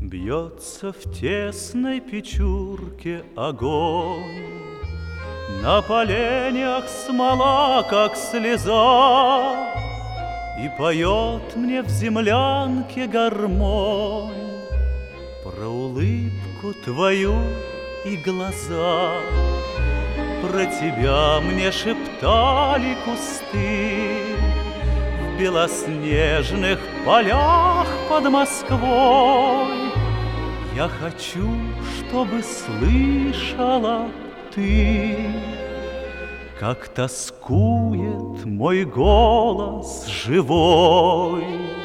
Бьется в тесной печурке огонь, на поленьях смола, как слеза, и поет мне в землянке гармонь про улыбку твою и глаза. Про тебя мне шептали кусты в белоснежных полях под Москвой. Я хочу, чтобы слышала ты, как тоскует мой голос живой.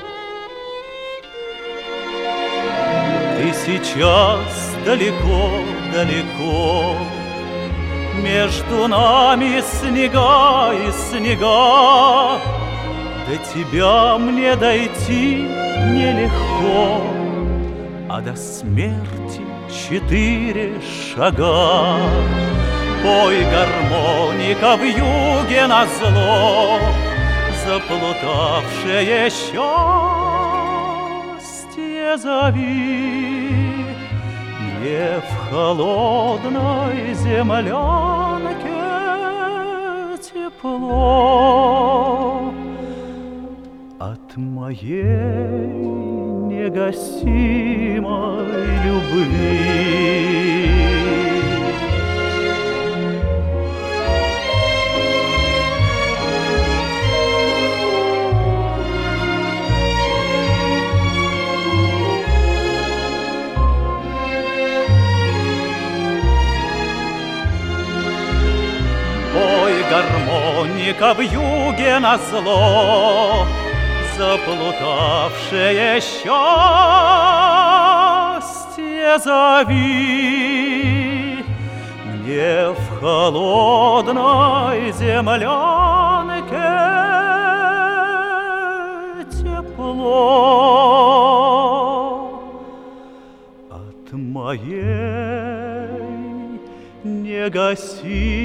Ты сейчас далеко-далеко, между нами снега и снега. До тебя мне дойти нелегко, а до смерти 4 шага. Пой, гармоника, в юге назло, заплутавшее счастье зови. Мне в холодной землянке тепло от моей негасимой любви. Пой, гармоника, в юге назло, заплутавшее счастье зови. Мне в холодной землянке тепло от моей негасимой